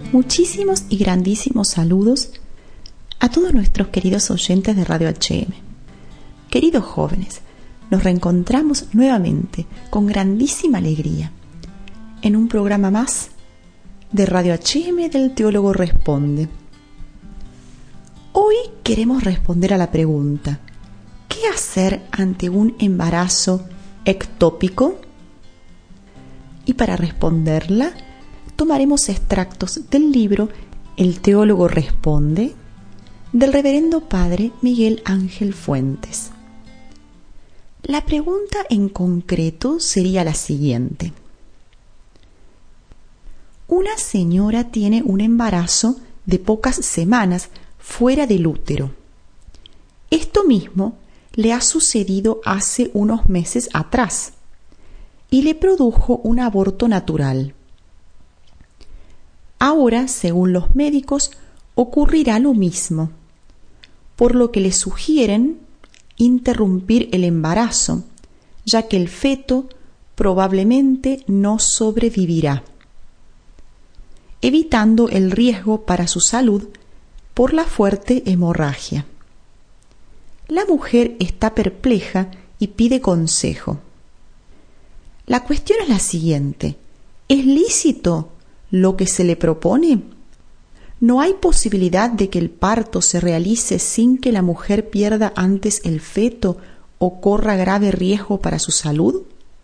Muchísimos y grandísimos saludos a todos nuestros queridos oyentes de Radio HM. Queridos jóvenes, nos reencontramos nuevamente con grandísima alegría en un programa más de Radio HM del Teólogo Responde. Hoy queremos responder a la pregunta: ¿qué hacer ante un embarazo ectópico? Y para responderla, tomaremos extractos del libro El Teólogo Responde, del Reverendo Padre Miguel Ángel Fuentes. La pregunta en concreto sería la siguiente. Una señora tiene un embarazo de pocas semanas fuera del útero. Esto mismo le ha sucedido hace unos meses atrás y le produjo un aborto natural. Ahora, según los médicos, ocurrirá lo mismo, por lo que le sugieren interrumpir el embarazo, ya que el feto probablemente no sobrevivirá, evitando el riesgo para su salud por la fuerte hemorragia. La mujer está perpleja y pide consejo. La cuestión es la siguiente: ¿es lícito lo que se le propone? ¿No hay posibilidad de que el parto se realice sin que la mujer pierda antes el feto o corra grave riesgo para su salud?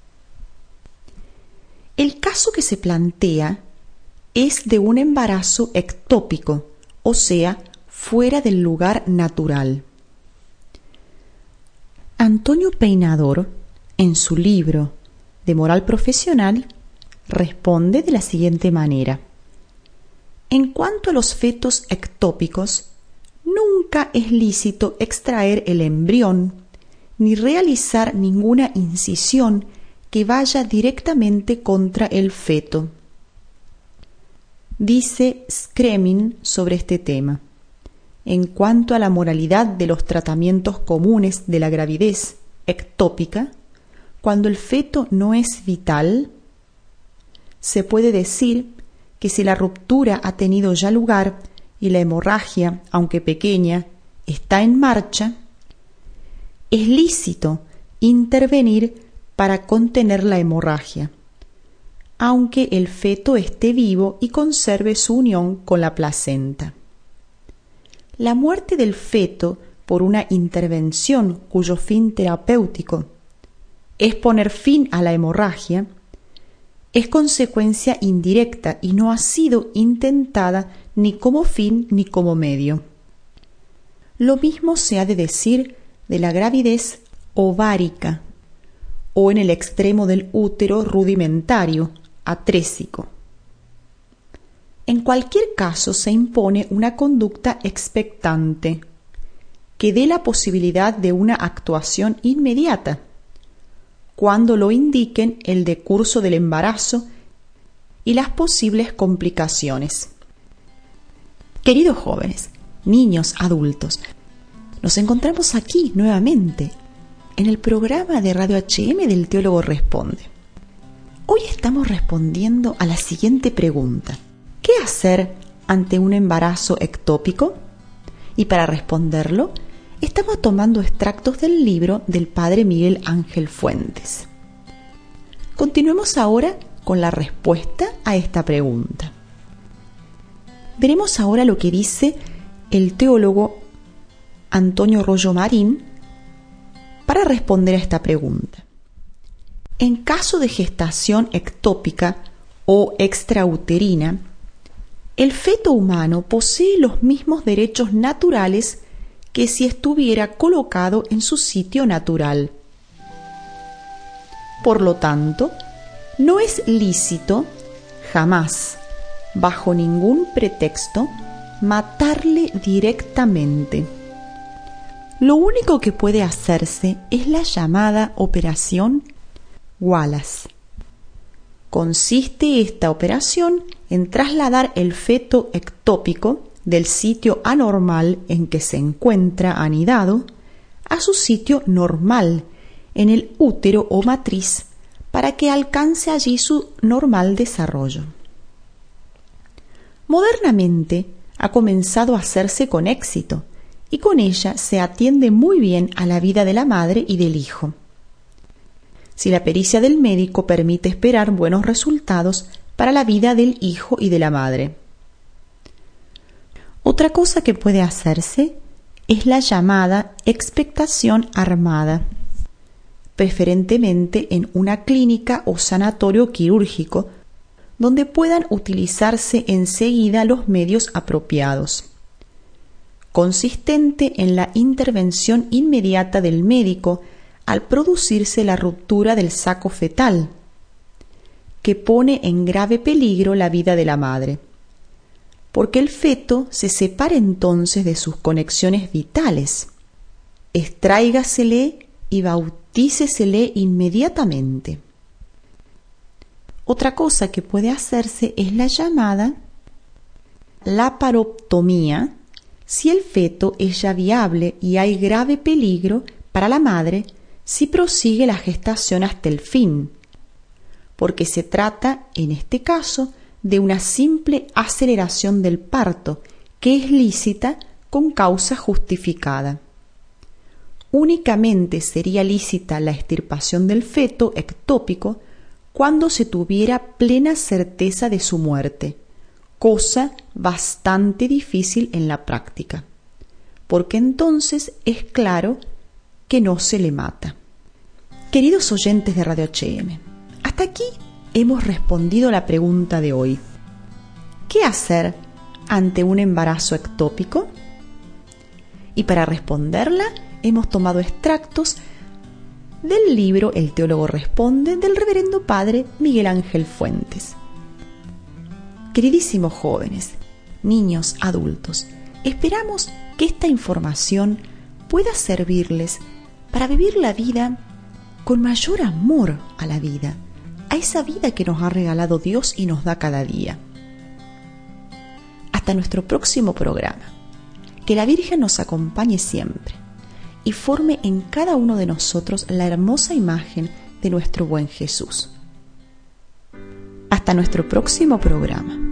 El caso que se plantea es de un embarazo ectópico, o sea, fuera del lugar natural. Antonio Peinador, en su libro de Moral Profesional, responde de la siguiente manera: en cuanto a los fetos ectópicos, nunca es lícito extraer el embrión ni realizar ninguna incisión que vaya directamente contra el feto. Dice Scremin sobre este tema: en cuanto a la moralidad de los tratamientos comunes de la gravidez ectópica, cuando el feto no es vital, se puede decir que si la ruptura ha tenido ya lugar y la hemorragia, aunque pequeña, está en marcha, es lícito intervenir para contener la hemorragia, aunque el feto esté vivo y conserve su unión con la placenta. La muerte del feto por una intervención cuyo fin terapéutico es poner fin a la hemorragia es consecuencia indirecta y no ha sido intentada ni como fin ni como medio. Lo mismo se ha de decir de la gravidez ovárica o en el extremo del útero rudimentario, atrésico. En cualquier caso se impone una conducta expectante que dé la posibilidad de una actuación inmediata, cuando lo indiquen el decurso del embarazo y las posibles complicaciones. Queridos jóvenes, niños, adultos, nos encontramos aquí nuevamente en el programa de Radio HM del Teólogo Responde. Hoy estamos respondiendo a la siguiente pregunta: ¿qué hacer ante un embarazo ectópico? Y para responderlo, estamos tomando extractos del libro del Padre Miguel Ángel Fuentes. Continuemos ahora con la respuesta a esta pregunta. Veremos ahora lo que dice el teólogo Antonio Rollo Marín para responder a esta pregunta. En caso de gestación ectópica o extrauterina, el feto humano posee los mismos derechos naturales que si estuviera colocado en su sitio natural. Por lo tanto, no es lícito jamás, bajo ningún pretexto, matarle directamente. Lo único que puede hacerse es la llamada operación Wallace. Consiste esta operación en trasladar el feto ectópico del sitio anormal en que se encuentra anidado a su sitio normal en el útero o matriz para que alcance allí su normal desarrollo. Modernamente ha comenzado a hacerse con éxito y con ella se atiende muy bien a la vida de la madre y del hijo. Si la pericia del médico permite esperar buenos resultados para la vida del hijo y de la madre. Otra cosa que puede hacerse es la llamada expectación armada, preferentemente en una clínica o sanatorio quirúrgico, donde puedan utilizarse enseguida los medios apropiados. Consistente en la intervención inmediata del médico al producirse la ruptura del saco fetal, que pone en grave peligro la vida de la madre, porque el feto se separa entonces de sus conexiones vitales. Extráigasele y bautícesele inmediatamente. Otra cosa que puede hacerse es la llamada laparotomía, si el feto es ya viable y hay grave peligro para la madre si prosigue la gestación hasta el fin, porque se trata, en este caso, de una simple aceleración del parto, que es lícita con causa justificada. Únicamente sería lícita la extirpación del feto ectópico cuando se tuviera plena certeza de su muerte, cosa bastante difícil en la práctica, porque entonces es claro que no se le mata. Queridos oyentes de Radio HM, hasta aquí hemos respondido la pregunta de hoy. ¿Qué hacer ante un embarazo ectópico? Y para responderla hemos tomado extractos del libro El teólogo responde del reverendo padre Miguel Ángel Fuentes. Queridísimos jóvenes, niños, adultos, esperamos que esta información pueda servirles para vivir la vida con mayor amor a la vida, a esa vida que nos ha regalado Dios y nos da cada día. Hasta nuestro próximo programa. Que la Virgen nos acompañe siempre y forme en cada uno de nosotros la hermosa imagen de nuestro buen Jesús. Hasta nuestro próximo programa.